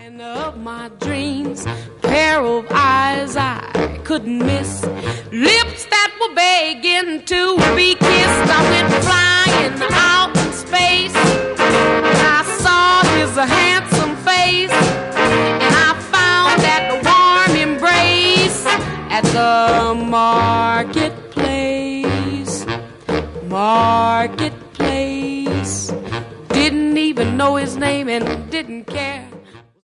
Of my dreams, pair of eyes I couldn't miss, lips that were begging to be kissed. I went flying out in space, I saw his handsome face, and I found that warm embrace at the marketplace. Marketplace. Didn't even know his name and didn't care.